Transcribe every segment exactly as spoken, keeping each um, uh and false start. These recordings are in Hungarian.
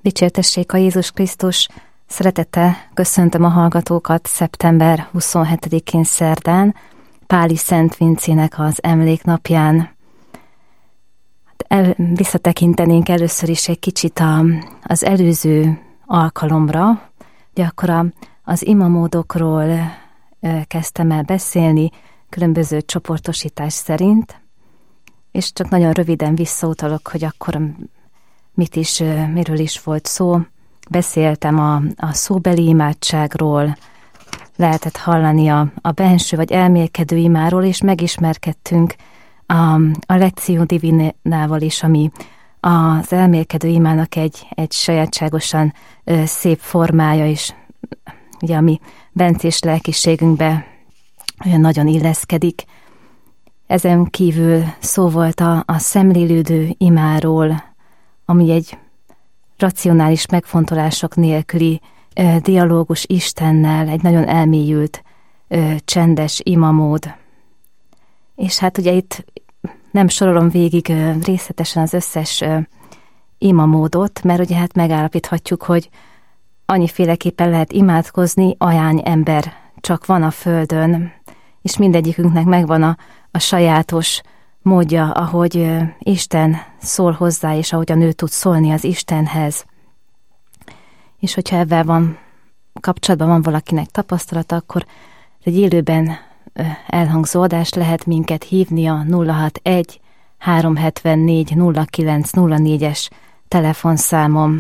Dicsértessék a Jézus Krisztus! Szeretettel köszöntöm a hallgatókat szeptember huszonhetedikén szerdán, Páli Szent Vincének az emléknapján. El, visszatekintenénk először is egy kicsit a, az előző alkalomra, de akkor a, az imamódokról e, kezdtem el beszélni, különböző csoportosítás szerint, és csak nagyon röviden visszautalok, hogy akkor mit is, miről is volt szó. Beszéltem a, a szóbeli imádságról, lehetett hallani a, a benső vagy elmélkedő imáról, és megismerkedtünk a, a Lectio Divinával is, ami az elmélkedő imának egy, egy sajátságosan ö, szép formája is, ugye, ami bencés lelkiségünkbe olyan nagyon illeszkedik. Ezen kívül szó volt a, a szemlélődő imáról, ami egy racionális megfontolások nélküli ö, dialógus Istennel, egy nagyon elmélyült, ö, csendes imamód. És hát ugye itt nem sorolom végig ö, részletesen az összes ö, imamódot, mert ugye hát megállapíthatjuk, hogy annyiféleképpen lehet imádkozni, ahány ember csak van a földön, és mindegyikünknek megvan a, a sajátos módja, ahogy Isten szól hozzá, és ahogy a nő tud szólni az Istenhez. És hogyha ebben van kapcsolatban van valakinek tapasztalata, akkor egy élőben elhangzó adást lehet minket hívni a nulla hatvanegy háromszázhetvennégy nulla kilenc nulla négyes telefonszámom.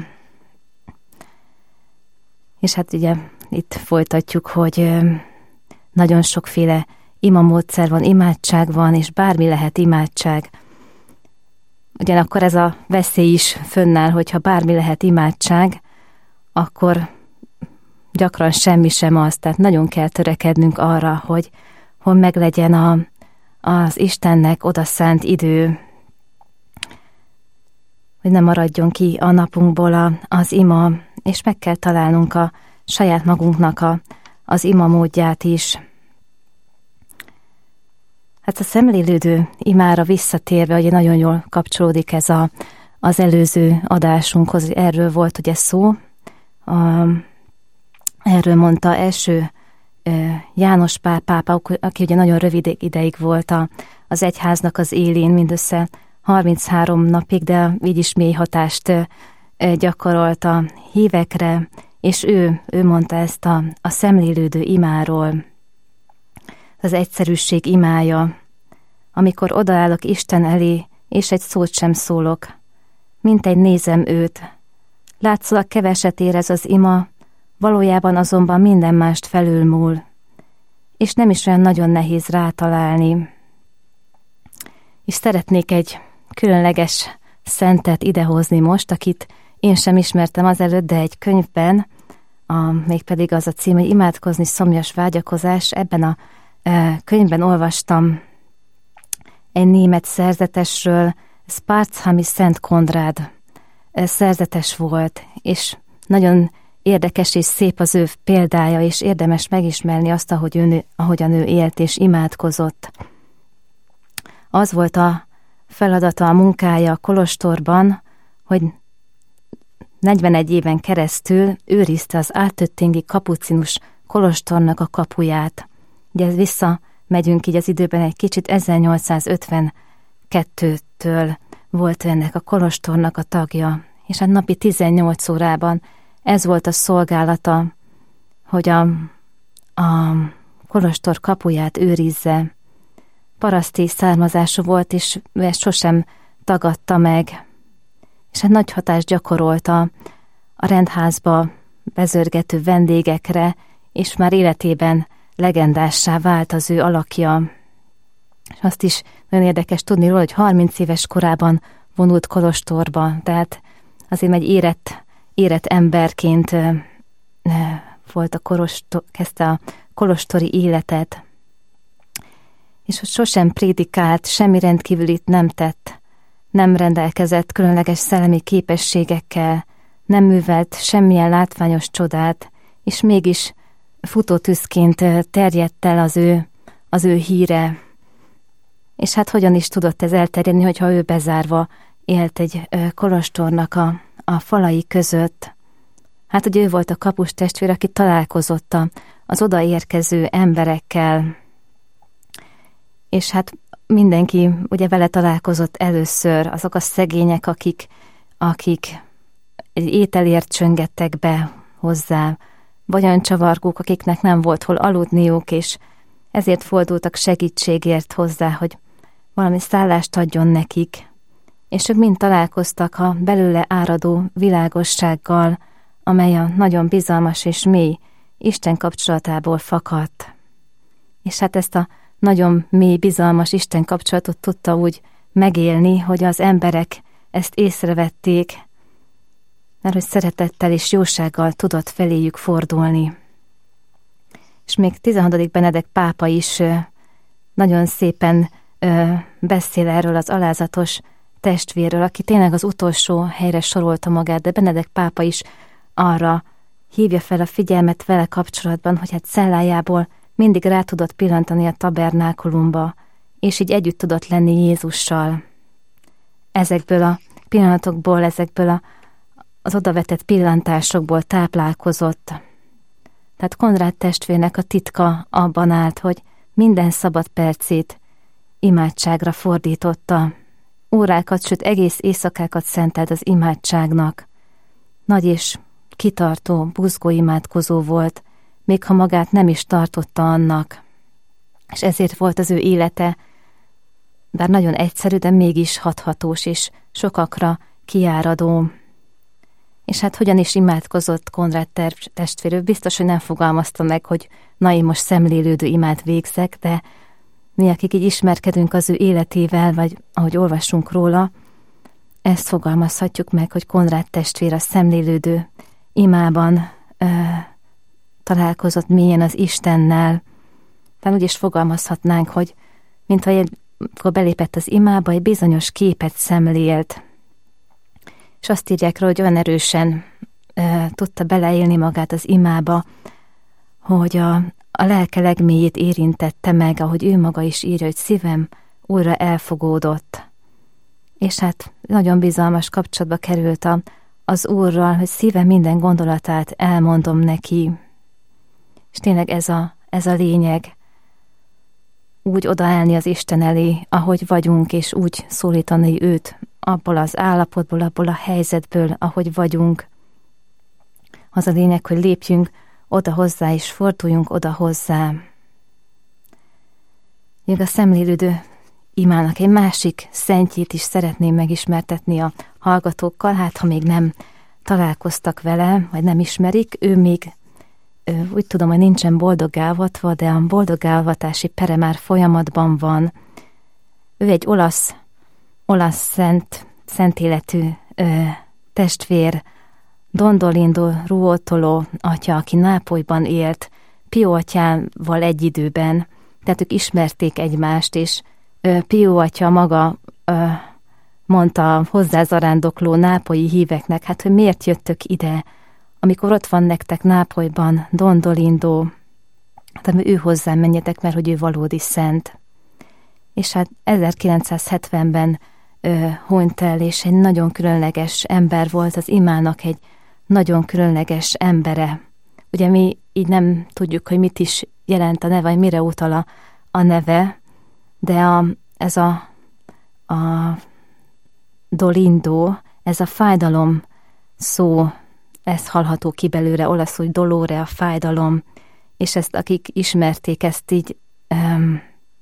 És hát ugye itt folytatjuk, hogy nagyon sokféle imamódszer van, imádság van, és bármi lehet imádság. Ugyanakkor ez a veszély is fönnáll, hogyha bármi lehet imádság, akkor gyakran semmi sem az, tehát nagyon kell törekednünk arra, hogy, hogy meglegyen a, az Istennek odaszánt idő, hogy ne maradjon ki a napunkból a, az ima, és meg kell találnunk a saját magunknak a, az ima módját is. Hát a szemlélődő imára visszatérve, ugye nagyon jól kapcsolódik ez a, az előző adásunkhoz, hogy erről volt ugye szó. A, erről mondta első e, János Pál pápa, aki ugye nagyon rövid ideig volt a, az egyháznak az élén, mindössze harminchárom napig, de így is mély hatást e, gyakorolt a hívekre, és ő, ő mondta ezt a, a szemlélődő imáról. Az egyszerűség imája, amikor odaállok Isten elé, és egy szót sem szólok, mintegy nézem őt. Látszólag keveset érez az ima, valójában azonban minden mást felülmúl, és nem is olyan nagyon nehéz rátalálni. És szeretnék egy különleges szentet idehozni most, akit én sem ismertem azelőtt, de egy könyvben, a, mégpedig az a cím, hogy Imádkozni szomjas vágyakozás, ebben a könyvben olvastam egy német szerzetesről, Sparzhami Szent Konrád szerzetes volt, és nagyon érdekes és szép az ő példája, és érdemes megismerni azt, ahogy ő, ahogyan ő élt és imádkozott. Az volt a feladata, a munkája a kolostorban, hogy negyvenegy éven keresztül őrizte az ártöttingi kapucinus kolostornak a kapuját. Ugye visszamegyünk így az időben egy kicsit, ezernyolcszázötvenkettőtől volt ennek a kolostornak a tagja, és a napi tizennyolc órában ez volt a szolgálata, hogy a, a kolostor kapuját őrizze. Paraszti származású volt, és ezt sosem tagadta meg, és hát nagy hatást gyakorolt a, a rendházba bezörgető vendégekre, és már életében legendássá vált az ő alakja. És azt is nagyon érdekes tudni róla, hogy harminc éves korában vonult kolostorba, tehát azért egy érett, érett emberként volt a kolostor, kezdte a kolostori életet. És hogy sosem prédikált, semmi rendkívülit nem tett, nem rendelkezett különleges szellemi képességekkel, nem művelt semmilyen látványos csodát, és mégis futótűzként terjedt el az ő, az ő híre. És hát hogyan is tudott ez elterjedni, hogyha ő bezárva élt egy kolostornak a, a falai között. Hát ugye ő volt a kapus testvér, aki találkozott az odaérkező emberekkel, és hát mindenki ugye vele találkozott először, azok a szegények, akik, akik egy ételért csöngettek be hozzá, vagyoncsavargók, akiknek nem volt hol aludniuk, és ezért fordultak segítségért hozzá, hogy valami szállást adjon nekik. És ők mind találkoztak a belőle áradó világossággal, amely a nagyon bizalmas és mély Isten kapcsolatából fakadt. És hát ezt a nagyon mély, bizalmas Isten kapcsolatot tudta úgy megélni, hogy az emberek ezt észrevették, mert hogy szeretettel és jósággal tudott feléjük fordulni. És még tizenhatodik Benedek pápa is nagyon szépen beszél erről az alázatos testvérről, aki tényleg az utolsó helyre sorolta magát, de Benedek pápa is arra hívja fel a figyelmet vele kapcsolatban, hogy hát cellájából mindig rá tudott pillantani a tabernákulumba, és így együtt tudott lenni Jézussal. Ezekből a pillanatokból, ezekből a, az odavetett pillantásokból táplálkozott. Tehát Konrád testvérnek a titka abban állt, hogy minden szabad percét imádságra fordította. Órákat, sőt egész éjszakákat szentelt az imádságnak. Nagy és kitartó, buzgó imádkozó volt, még ha magát nem is tartotta annak. És ezért volt az ő élete, bár nagyon egyszerű, de mégis hathatós és sokakra kiáradó. És hát hogyan is imádkozott Konrád testvér? Biztos, hogy nem fogalmazta meg, hogy na, én most szemlélődő imát végzek, de mi, akik így ismerkedünk az ő életével, vagy ahogy olvassunk róla, ezt fogalmazhatjuk meg, hogy Konrád testvér a szemlélődő imában ö, találkozott mélyen az Istennel. Tehát úgy is fogalmazhatnánk, hogy mintha amikor belépett az imába, egy bizonyos képet szemlélt. És azt írják rá, hogy olyan erősen ö, tudta beleélni magát az imába, hogy a, a lelke legmélyét érintette meg, ahogy ő maga is írja, hogy szívem újra elfogódott. És hát nagyon bizalmas kapcsolatba került a, az Úrral, hogy szívem minden gondolatát elmondom neki. És tényleg ez a, ez a lényeg, úgy odaállni az Isten elé, ahogy vagyunk, és úgy szólítani őt abból az állapotból, abból a helyzetből, ahogy vagyunk. Az a lényeg, hogy lépjünk oda hozzá, és forduljunk oda hozzá. Még a szemlélődő imának egy másik szentjét is szeretném megismertetni a hallgatókkal, hát ha még nem találkoztak vele, vagy nem ismerik, ő még úgy tudom, hogy nincsen boldoggálvatva, de a boldoggálvatási pere már folyamatban van. Ő egy olasz, olasz szent, szent életű ö, testvér, Dondolindo Ruotolo atya, aki Nápolyban élt, Pio atyával egy időben, tehát ők ismerték egymást, és ö, Pio atya maga ö, mondta a hozzázarándokló nápolyi híveknek, hát hogy miért jöttök ide, amikor ott van nektek Nápolyban Dondolindo, hát ő hozzám menjetek, mert hogy ő valódi szent. És hát ezerkilencszázhetvenben ö, hunyt el, és egy nagyon különleges ember volt, az imának egy nagyon különleges embere. Ugye mi így nem tudjuk, hogy mit is jelent a neve, vagy mire utal a, a neve, de a, ez a, a dolindo, ez a fájdalom szó, ez hallható ki belőle, olaszul dolore, a fájdalom, és ezt akik ismerték, ezt így um,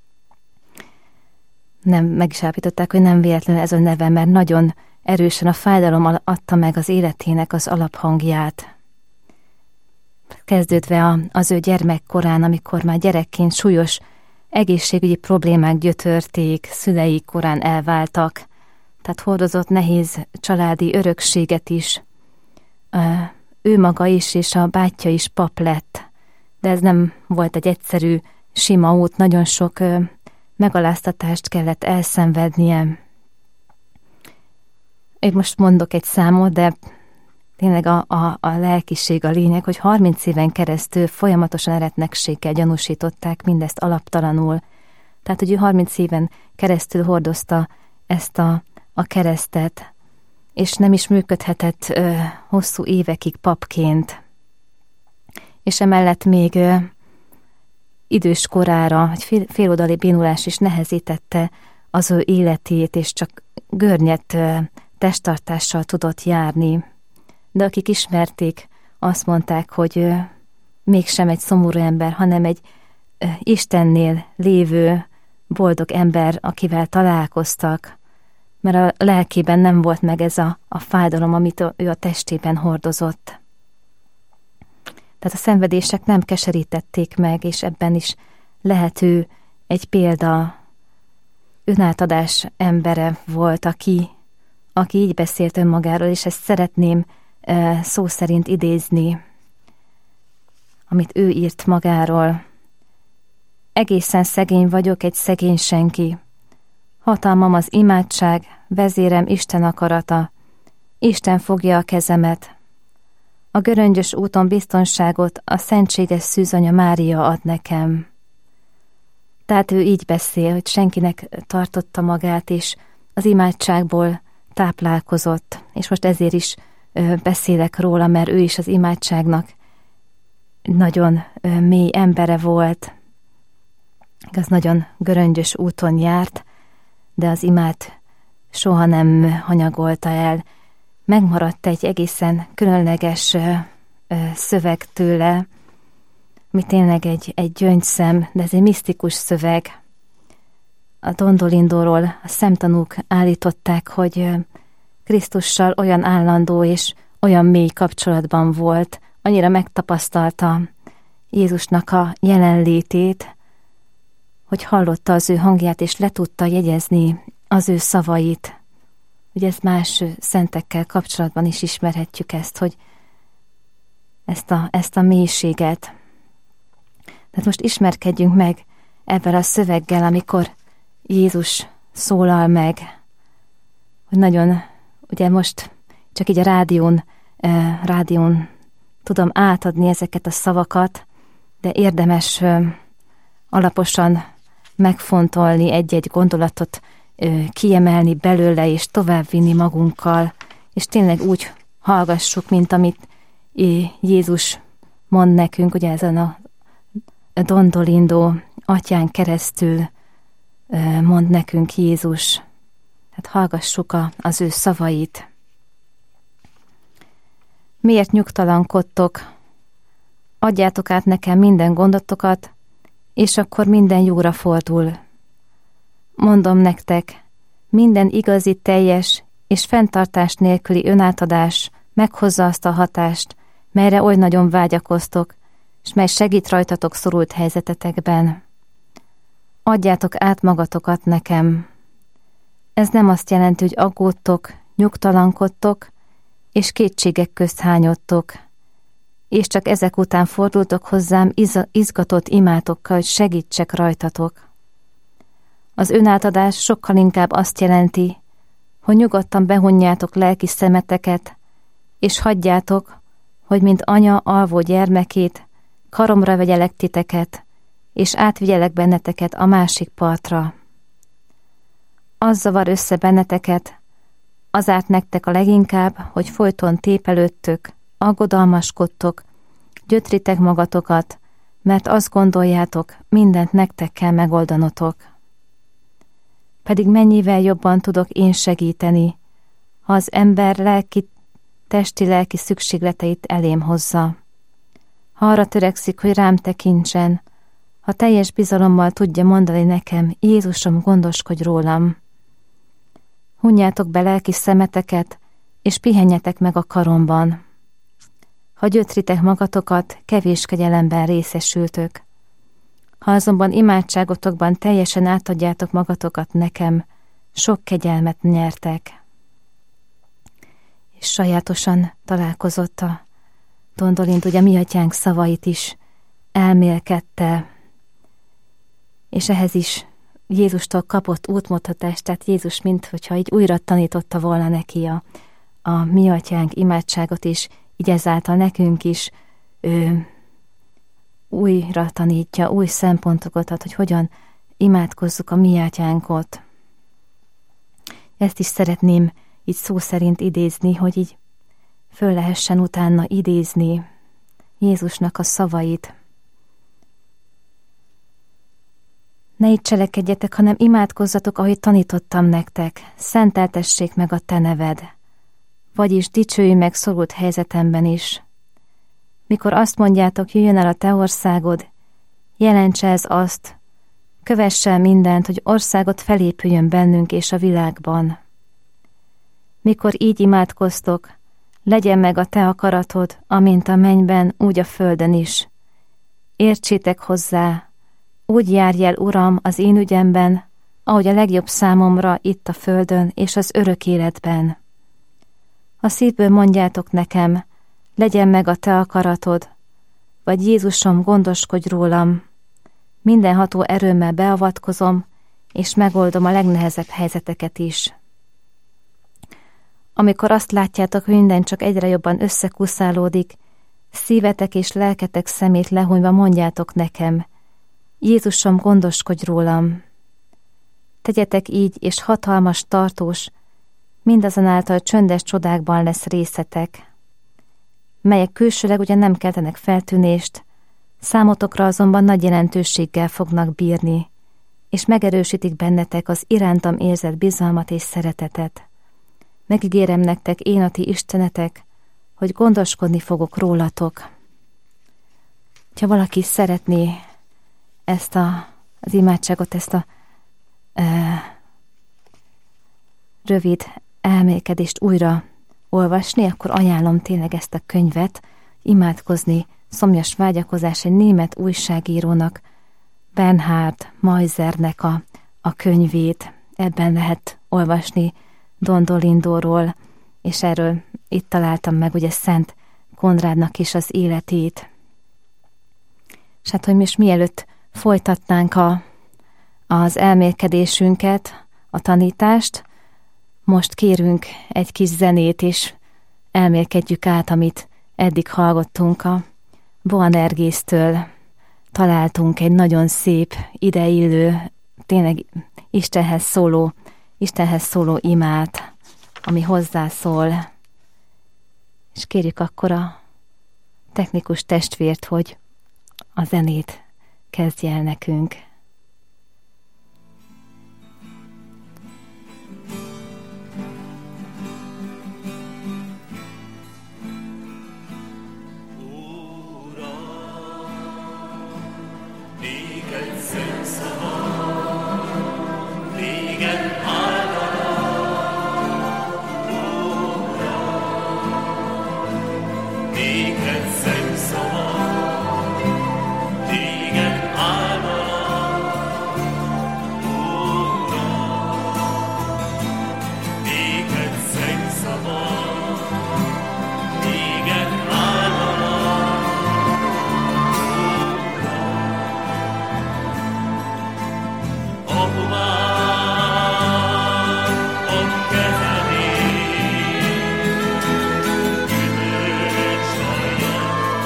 nem meg is állapították, hogy nem véletlenül ez a neve, mert nagyon erősen a fájdalom adta meg az életének az alaphangját. Kezdődve az ő gyermekkorán, amikor már gyerekként súlyos egészségügyi problémák gyötörték, szülei korán elváltak, tehát hordozott nehéz családi örökséget is. Ő maga is, és a bátyja is pap lett, de ez nem volt egy egyszerű, sima út, nagyon sok megaláztatást kellett elszenvednie. Én most mondok egy számot, de tényleg a, a, a lelkiség a lényeg, hogy harminc éven keresztül folyamatosan eretnekséggel gyanúsították mindezt alaptalanul. Tehát, hogy ő harminc éven keresztül hordozta ezt a, a keresztet, és nem is működhetett ö, hosszú évekig papként. És emellett még ö, idős korára, egy fél, féloldali bénulás is nehezítette az ő életét, és csak görnyett ö, testtartással tudott járni. De akik ismerték, azt mondták, hogy ö, mégsem egy szomorú ember, hanem egy ö, Istennél lévő boldog ember, akivel találkoztak, mert a lelkében nem volt meg ez a, a fájdalom, amit ő a testében hordozott. Tehát a szenvedések nem keserítették meg, és ebben is lehető egy példa, önátadás embere volt, aki, aki így beszélt önmagáról, és ezt szeretném e, szó szerint idézni, amit ő írt magáról. Egészen szegény vagyok, egy szegény senki. Hatalmam az imádság, vezérem Isten akarata. Isten fogja a kezemet. A göröngyös úton biztonságot a szentséges szűzanya Mária ad nekem. Tehát ő így beszél, hogy senkinek tartotta magát, és az imádságból táplálkozott. És most ezért is ö, beszélek róla, mert ő is az imádságnak nagyon ö, mély embere volt. Az nagyon göröngyös úton járt, de az imát soha nem hanyagolta el. Megmaradt egy egészen különleges ö, ö, szöveg tőle, ami tényleg egy, egy gyöngyszem, de ez egy misztikus szöveg. A Dondolindóról a szemtanúk állították, hogy ö, Krisztussal olyan állandó és olyan mély kapcsolatban volt, annyira megtapasztalta Jézusnak a jelenlétét, hogy hallotta az ő hangját, és le tudta jegyezni az ő szavait. Ugye ezt más szentekkel kapcsolatban is ismerhetjük ezt, hogy ezt a, ezt a mélységet. Tehát most ismerkedjünk meg ebben a szöveggel, amikor Jézus szólal meg, hogy nagyon, ugye most csak így a rádión, eh, rádión tudom átadni ezeket a szavakat, de érdemes eh, alaposan megfontolni, egy-egy gondolatot ö, kiemelni belőle, és továbbvinni magunkkal, és tényleg úgy hallgassuk, mint amit Jézus mond nekünk, ugye ezen a Dondolindó atyán keresztül ö, mond nekünk Jézus. Hát hallgassuk a, az ő szavait. Miért nyugtalankodtok? Adjátok át nekem minden gondotokat, és akkor minden jóra fordul. Mondom nektek, minden igazi, teljes és fenntartás nélküli önátadás meghozza azt a hatást, melyre oly nagyon vágyakoztok, és mely segít rajtatok szorult helyzetetekben. Adjátok át magatokat nekem. Ez nem azt jelenti, hogy aggódtok, nyugtalankodtok, és kétségek közt hányodtok, és csak ezek után fordultok hozzám izgatott imátokkal, hogy segítsek rajtatok. Az önátadás sokkal inkább azt jelenti, hogy nyugodtan behunjátok lelki szemeteket, és hagyjátok, hogy mint anya alvó gyermekét, karomra vegyelek titeket, és átvigyelek benneteket a másik partra. Az zavar össze benneteket, az árt nektek a leginkább, hogy folyton tépelődtök, aggodalmaskodtok, gyötritek magatokat, mert azt gondoljátok, mindent nektek kell megoldanotok. Pedig mennyivel jobban tudok én segíteni, ha az ember lelki, testi-lelki szükségleteit elém hozza. Ha arra törekszik, hogy rám tekintsen, ha teljes bizalommal tudja mondani nekem, Jézusom, gondoskodj rólam. Hunjátok be lelki szemeteket, és pihenjetek meg a karomban. Ha gyötritek magatokat, kevés kegyelemben részesültök. Ha azonban imádságotokban teljesen átadjátok magatokat nekem, sok kegyelmet nyertek. És sajátosan találkozott a Dondolind, ugye mi atyánk szavait is elmélkedte, és ehhez is Jézustól kapott útmutatást, tehát Jézus, minthogyha így újra tanította volna neki a, a mi atyánk imádságot, és így ezáltal nekünk is ő, újra tanítja, új szempontokat ad, hogy hogyan imádkozzuk a mi atyánkot. Ezt is szeretném így szó szerint idézni, hogy így föl lehessen utána idézni Jézusnak a szavait. Ne így cselekedjetek, hanem imádkozzatok, ahogy tanítottam nektek, szenteltessék meg a te neved, vagyis dicsőj meg szorult helyzetemben is. Mikor azt mondjátok, jöjjön el a te országod, jelentse ez azt, kövesse el mindent, hogy országot felépüljön bennünk és a világban. Mikor így imádkoztok, legyen meg a te akaratod, amint a mennyben, úgy a földön is. Értsétek hozzá, úgy járj el, Uram, az én ügyemben, ahogy a legjobb számomra itt a földön és az örök életben. A szívből mondjátok nekem, legyen meg a te akaratod, vagy Jézusom, gondoskodj rólam. Mindenható erőmmel beavatkozom, és megoldom a legnehezebb helyzeteket is. Amikor azt látjátok, hogy minden csak egyre jobban összekuszálódik, szívetek és lelketek szemét lehúnyva mondjátok nekem, Jézusom, gondoskodj rólam. Tegyetek így, és hatalmas, tartós, mindazonáltal csöndes csodákban lesz részetek, melyek külsőleg ugyan nem keltenek feltűnést, számotokra azonban nagy jelentőséggel fognak bírni, és megerősítik bennetek az irántam érzett bizalmat és szeretetet. Megígérem nektek, én a ti Istenetek, hogy gondoskodni fogok rólatok. Ha valaki szeretné ezt a, az imádságot, ezt a e, rövid elmélkedést újra olvasni, akkor ajánlom tényleg ezt a könyvet, imádkozni, szomjas vágyakozás, egy német újságírónak, Bernhard Meisernek a, a könyvét. Ebben lehet olvasni Don Dolindóról, és erről itt találtam meg ugye Szent Konrádnak is az életét. És hát, hogy most mielőtt folytatnánk a, az elmélkedésünket, a tanítást, most kérünk egy kis zenét, és elmélkedjük át, amit eddig hallottunk a Boanergésztől. Találtunk egy nagyon szép, ideillő, tényleg Istenhez szóló, Istenhez szóló imát, ami hozzászól. És kérjük akkor a technikus testvért, hogy a zenét kezdje el nekünk. Gyümölcs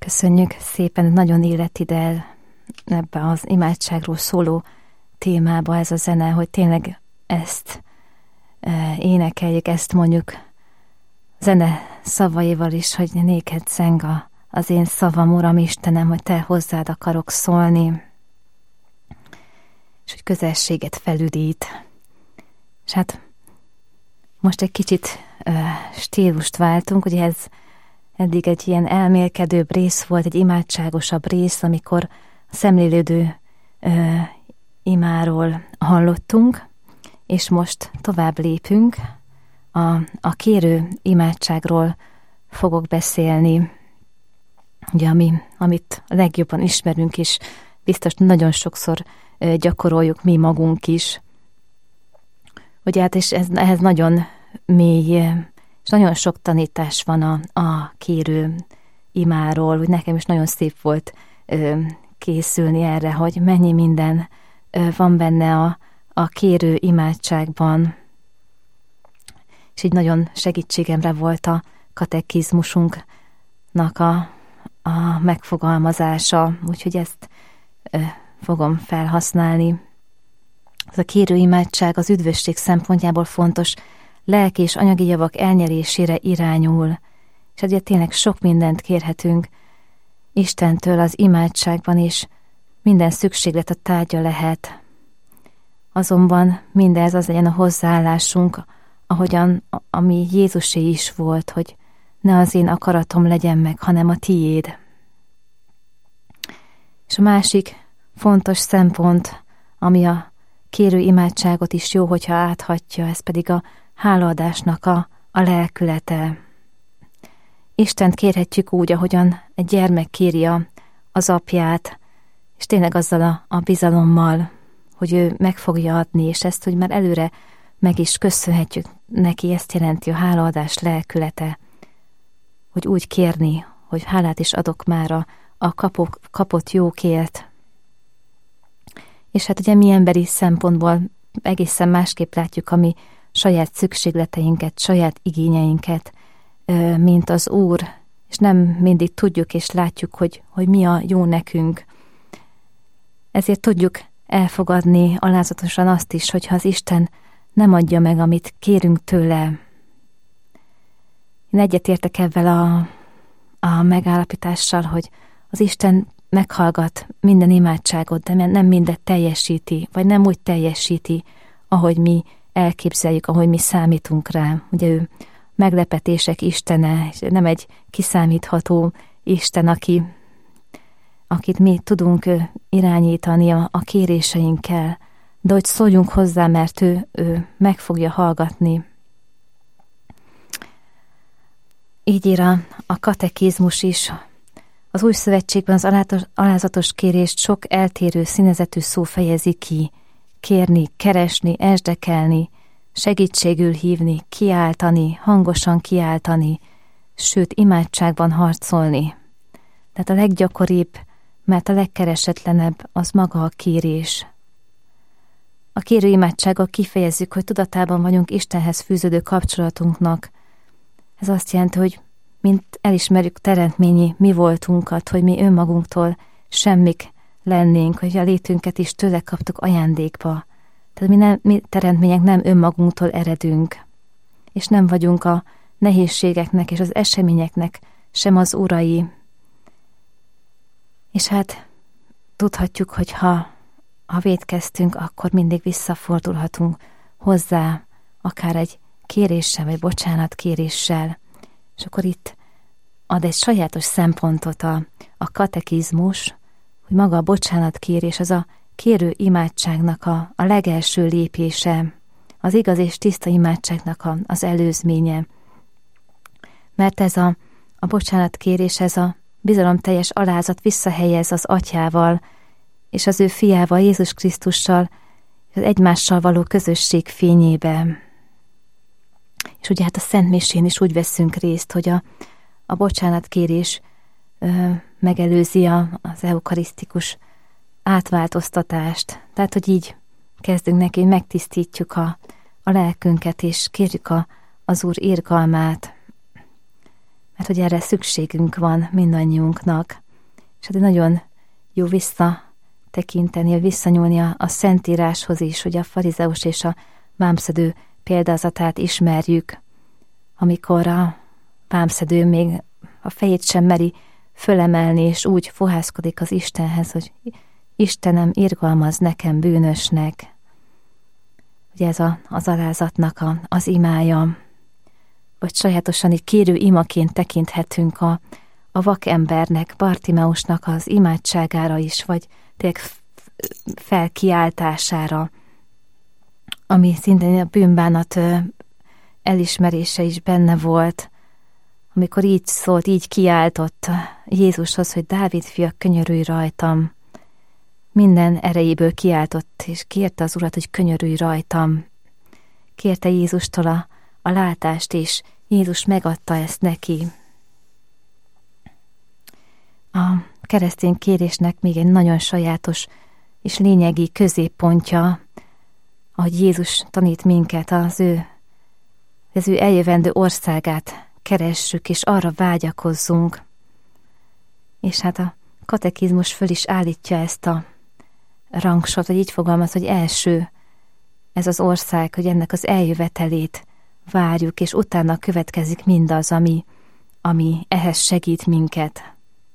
Köszönjük szépen, nagyon illet ide ebbe az imádságról szóló témába ez a zene, hogy tényleg ezt e, énekeljük, ezt mondjuk zene szavaival is, hogy néked zeng a, az én szavam, Uram Istenem, hogy te hozzád akarok szólni, és hogy közelséget felüdít. És hát most egy kicsit e, stílust váltunk, ugye ez eddig egy ilyen elmélkedőbb rész volt, egy imádságosabb rész, amikor a szemlélődő ö, imáról hallottunk, és most tovább lépünk, a, a kérő imádságról fogok beszélni, ugye, ami, amit a legjobban ismerünk, és biztos nagyon sokszor ö, gyakoroljuk mi magunk is. Ugye hát, és ez, ehhez nagyon mély, és nagyon sok tanítás van a, a kérő imáról, hogy nekem is nagyon szép volt ö, készülni erre, hogy mennyi minden ö, van benne a, a kérő imádságban. És így nagyon segítségemre volt a katekizmusunknak a, a megfogalmazása, úgyhogy ezt ö, fogom felhasználni. Ez a kérő imádság az üdvösség szempontjából fontos, lelki és anyagi javak elnyerésére irányul, és ugye tényleg sok mindent kérhetünk Istentől az imádságban, és minden szükséglet a tárgya lehet. Azonban mindez az legyen a hozzáállásunk, ahogyan, ami Jézusé is volt, hogy ne az én akaratom legyen meg, hanem a tiéd. És a másik fontos szempont, ami a kérő imádságot is jó, hogyha áthatja, ez pedig a hálaadásnak a, a lelkülete. Istent kérhetjük úgy, ahogyan egy gyermek kéri a, az apját, és tényleg azzal a, a bizalommal, hogy ő meg fogja adni, és ezt, hogy már előre meg is köszönhetjük neki, ezt jelenti a hálaadás lelkülete, hogy úgy kérni, hogy hálát is adok már a, a kapok, kapott jókért. És hát ugye mi emberi szempontból egészen másképp látjuk a mi saját szükségleteinket, saját igényeinket, mint az Úr, és nem mindig tudjuk és látjuk, hogy, hogy mi a jó nekünk. Ezért tudjuk elfogadni alázatosan azt is, hogyha az Isten nem adja meg, amit kérünk tőle. Én egyetértek ebben a, a megállapítással, hogy az Isten meghallgat minden imádságot, de nem mindet teljesíti, vagy nem úgy teljesíti, ahogy mi elképzeljük, ahogy mi számítunk rá. Ugye ő meglepetések istene, és nem egy kiszámítható Isten, aki, akit mi tudunk irányítani a, a kéréseinkkel, de hogy szóljunk hozzá, mert ő, ő meg fogja hallgatni. Így ír a, a katekizmus is. Az Új Szövetségben az alázatos kérést sok eltérő színezetű szó fejezi ki. Kérni, keresni, esdekelni, segítségül hívni, kiáltani, hangosan kiáltani, sőt, imádságban harcolni. Tehát a leggyakoribb, mert a legkeresetlenebb az maga a kérés. A kérő imádsággal kifejezzük, hogy tudatában vagyunk Istenhez fűződő kapcsolatunknak. Ez azt jelenti, hogy mint elismerjük teremtményi mi voltunkat, hogy mi önmagunktól semmik lennénk, hogy a létünket is tőle kaptuk ajándékba. Tehát mi, nem, mi teremtmények nem önmagunktól eredünk, és nem vagyunk a nehézségeknek és az eseményeknek sem az urai. És hát tudhatjuk, hogy ha, ha vétkeztünk, akkor mindig visszafordulhatunk hozzá, akár egy kéréssel, vagy bocsánatkéréssel. És akkor itt ad egy sajátos szempontot a, a katekizmus, hogy maga a bocsánatkérés az a kérő imádságnak a, a legelső lépése, az igaz és tiszta imádságnak a, az előzménye. Mert ez a, a bocsánatkérés, ez a bizalomteljes alázat visszahelyez az atyával, és az ő fiával, Jézus Krisztussal, az egymással való közösség fényébe. És ugye hát a Szentmisén is úgy veszünk részt, hogy a, a bocsánatkérés ö, megelőzi a, az eukarisztikus átváltoztatást. Tehát, hogy így kezdünk neki, hogy megtisztítjuk a, a lelkünket, és kérjük a, az Úr irgalmát. mert hogy erre szükségünk van mindannyiunknak. És hát nagyon jó visszatekinteni, visszanyúlni a, a Szentíráshoz is, hogy a farizeus és a vámszedő példázatát ismerjük, amikor a vámszedő még a fejét sem meri fölemelni, és úgy fohászkodik az Istenhez, hogy Istenem, irgalmaz nekem bűnösnek. Ugye ez a, az alázatnak a, az imája, vagy sajátosan így kérő imaként tekinthetünk a, a vakembernek, Bartimeusnak az imádságára is, vagy tényleg felkiáltására, ami szintén a bűnbánat elismerése is benne volt, amikor így szólt, így kiáltott Jézushoz, hogy Dávid fia, könyörülj rajtam. Minden erejéből kiáltott, és kérte az Urat, hogy könyörülj rajtam. Kérte Jézustól a, a látást, és Jézus megadta ezt neki. A keresztény kérésnek még egy nagyon sajátos és lényegi középpontja, ahogy Jézus tanít minket, az ő, az ő eljövendő országát keressük, és arra vágyakozzunk. És hát a katekizmus föl is állítja ezt a rangsort, hogy így fogalmaz, hogy első ez az ország, hogy ennek az eljövetelét várjuk, és utána következik mindaz, ami, ami ehhez segít minket.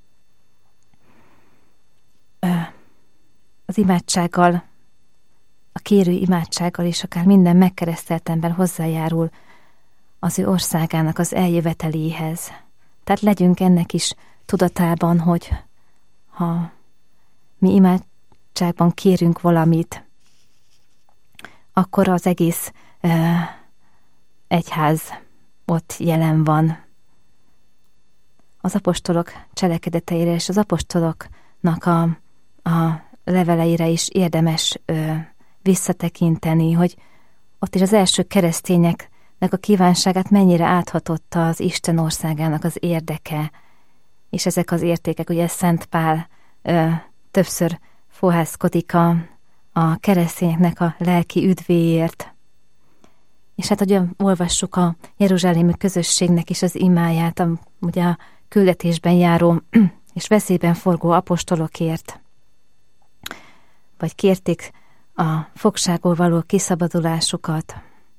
Az imádsággal, a kérő imádsággal és akár minden megkereszteltemben hozzájárul az ő országának az eljöveteléhez. Tehát legyünk ennek is tudatában, hogy ha mi imádságban kérünk valamit, akkor az egész uh, egyház ott jelen van. Az apostolok cselekedeteire és az apostoloknak a, a leveleire is érdemes uh, visszatekinteni, hogy ott is az első keresztényeknek a kívánságát mennyire áthatotta az Isten országának az érdeke, és ezek az értékek, ugye Szent Pál ö, többször fohászkodik a, a keresztényeknek a lelki üdvéért. És hát ugye olvassuk a jeruzsálemi közösségnek is az imáját, a, ugye a küldetésben járó és veszélyben forgó apostolokért, vagy kérték a fogságból való kiszabadulásukat.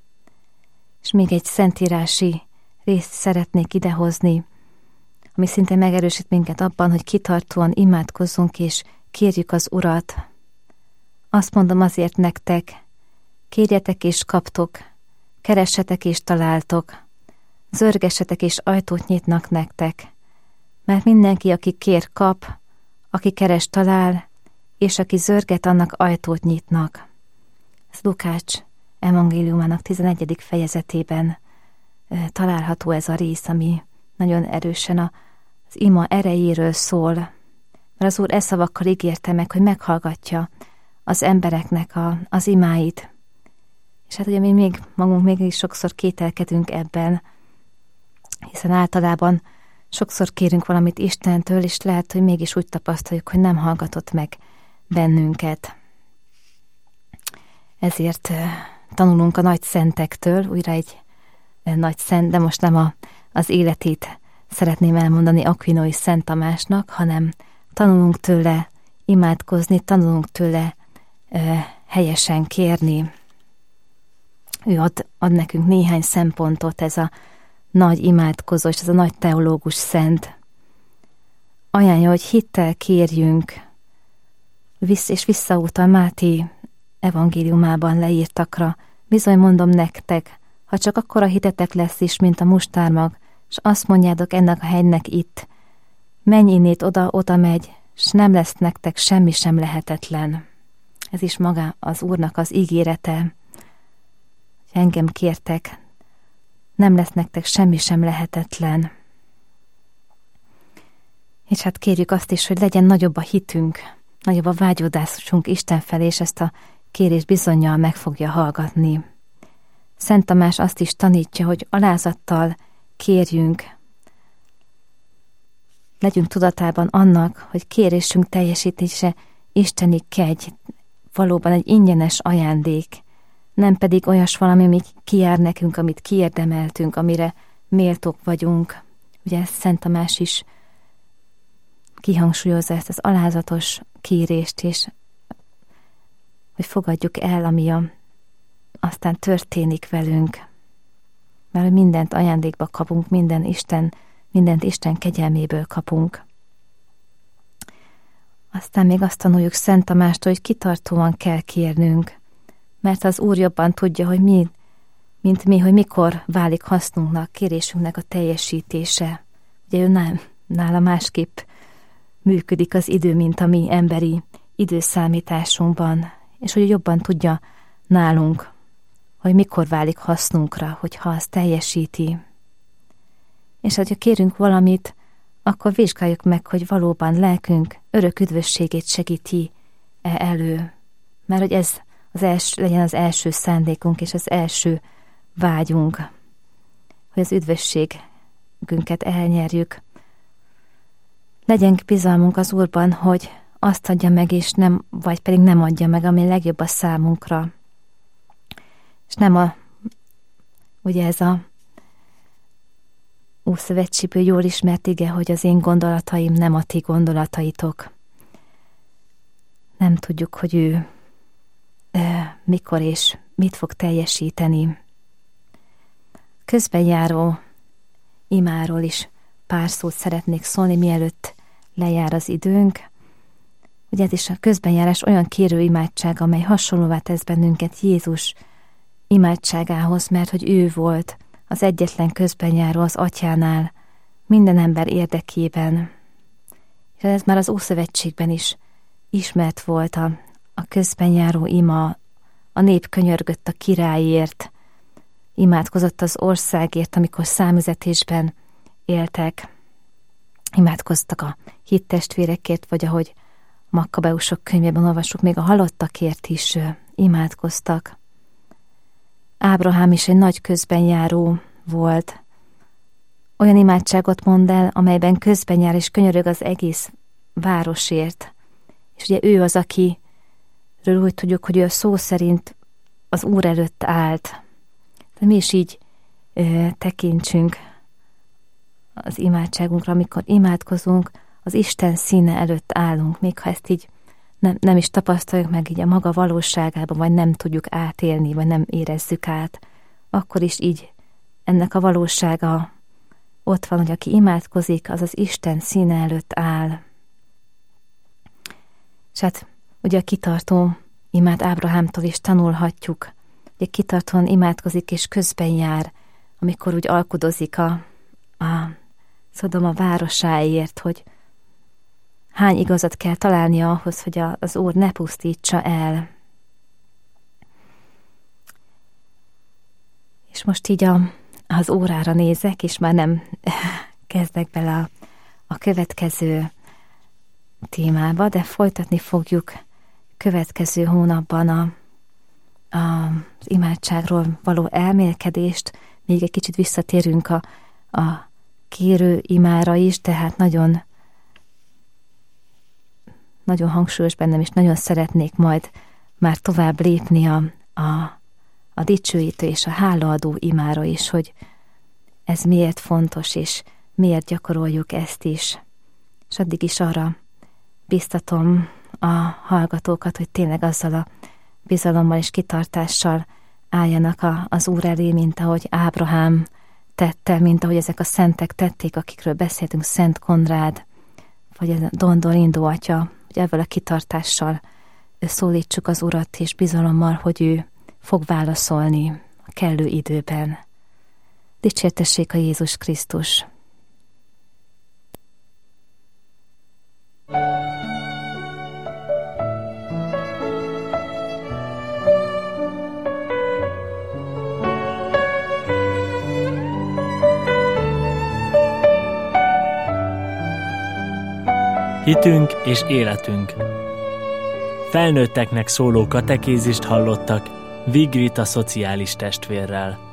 És még egy szentírási részt szeretnék idehozni, ami szintén megerősít minket abban, hogy kitartóan imádkozzunk és kérjük az Urat. Azt mondom azért nektek, kérjetek és kaptok, keressetek és találtok, zörgessetek és ajtót nyitnak nektek, mert mindenki, aki kér, kap, aki keres, talál, és aki zörget, annak ajtót nyitnak. Ez Lukács evangéliumának tizenegyedik fejezetében e, található ez a rész, ami nagyon erősen az ima erejéről szól, mert az Úr e szavakkal ígérte meg, hogy meghallgatja az embereknek a, az imáit. És hát ugye mi még magunk mégis sokszor kételkedünk ebben, hiszen általában sokszor kérünk valamit Istentől, és lehet, hogy mégis úgy tapasztaljuk, hogy nem hallgatott meg bennünket. Ezért tanulunk a nagy szentektől, újra egy nagy szent, de most nem a, az életét szeretném elmondani Aquinói Szent Tamásnak, hanem tanulunk tőle imádkozni, tanulunk tőle e, helyesen kérni. Ő ad, ad nekünk néhány szempontot, ez a nagy imádkozó, és ez a nagy teológus szent. Ajánlja, hogy hittel kérjünk, Vissz, és visszautal Máté evangéliumában leírtakra. Bizony mondom nektek, ha csak akkora hitetek lesz is, mint a mustármag, és azt mondjátok ennek a hegynek itt, menj innét oda, oda megy, s nem lesz nektek semmi sem lehetetlen. Ez is maga az Úrnak az ígérete. Engem kértek, nem lesz nektek semmi sem lehetetlen. És hát kérjük azt is, hogy legyen nagyobb a hitünk, nagyobb a vágyódásunk Isten felé, és ezt a kérést bizonnyal meg fogja hallgatni. Szent Tamás azt is tanítja, hogy alázattal kérjünk. Legyünk tudatában annak, hogy kérésünk teljesítése isteni kegy, valóban egy ingyenes ajándék, nem pedig olyas valami, ami kijár nekünk, amit kiérdemeltünk, amire méltók vagyunk, Ugye Szent Tamás is kihangsúlyozza ezt az alázatos kérést, és hogy fogadjuk el, ami a, aztán történik velünk. Mert hogy mindent ajándékba kapunk, minden Isten, mindent Isten kegyelméből kapunk. Aztán még azt tanuljuk Szent Tamástól, hogy kitartóan kell kérnünk, mert az Úr jobban tudja, hogy mi, mint mi, hogy mikor válik hasznunknak, kérésünknek a teljesítése. Ugye ő nem, nála másképp működik az idő, mint a mi emberi időszámításunkban, és hogy jobban tudja nálunk, hogy mikor válik hasznunkra, hogyha azt teljesíti. És ha kérünk valamit, akkor vizsgáljuk meg, hogy valóban lelkünk örök üdvösségét segíti-e elő. Mert hogy ez az első, legyen az első szándékunk és az első vágyunk, hogy az üdvösségünket elnyerjük. Legyen bizalmunk az Úrban, hogy azt adja meg, és nem, vagy pedig nem adja meg, ami legjobb a számunkra. És nem a, ugye ez a Ószövetségből jól ismert ige, hogy az én gondolataim nem a ti gondolataitok. Nem tudjuk, hogy ő e, mikor és mit fog teljesíteni. Közbenjáró imáról is pár szót szeretnék szólni, mielőtt lejár az időnk. Ugye ez is a közbenjárás olyan kérő imádság, amely hasonlóvá tesz bennünket Jézus imádságához, mert hogy ő volt az egyetlen közbenjáró az Atyánál, minden ember érdekében. És ez már az Ószövetségben is ismert volt a, a közbenjáró ima, a nép könyörgött a királyért, imádkozott az országért, amikor számüzetésben éltek, imádkoztak a hittestvérekért, vagy ahogy Makkabeusok könyvében olvasjuk, még a halottakért is imádkoztak. Ábrahám is egy nagy közbenjáró volt. Olyan imádságot mond el, amelyben közbenjár és könyörög az egész városért. És ugye ő az, akiről úgy tudjuk, hogy ő a szó szerint az Úr előtt állt. De mi is így ö, tekintsünk az imádságunkra, amikor imádkozunk, az Isten színe előtt állunk, még ha ezt így nem, nem is tapasztaljuk meg így a maga valóságában, vagy nem tudjuk átélni, vagy nem érezzük át, akkor is így ennek a valósága ott van, hogy aki imádkozik, az az Isten színe előtt áll. És hát ugye a kitartó imát Ábrahámtól is tanulhatjuk, hogy kitartóan imádkozik és közben jár, amikor úgy alkudozik a, a Szodoma városáért, hogy hány igazat kell találnia ahhoz, hogy a, az Úr ne pusztítsa el. És most így a, az órára nézek, és már nem kezdek bele a, a következő témába, de folytatni fogjuk következő hónapban a, a, az imádságról való elmélkedést. Még egy kicsit visszatérünk a, a kérő imára is, tehát nagyon nagyon hangsúlyos bennem, és nagyon szeretnék majd már tovább lépni a, a, a dicsőítő és a hálaadó imára is, hogy ez miért fontos, és miért gyakoroljuk ezt is. És addig is arra biztatom a hallgatókat, hogy tényleg azzal a bizalommal és kitartással álljanak a, az Úr elé, mint ahogy Ábrahám tette, mint ahogy ezek a szentek tették, akikről beszéltünk, Szent Konrád, vagy a Don Dolindo atya, hogy ebből a kitartással szólítsuk az Urat, és bizalommal, hogy ő fog válaszolni a kellő időben. Dicsértessék a Jézus Krisztus! Hitünk és életünk. Felnőtteknek szóló katekézist hallottak Vigrit a szociális testvérrel.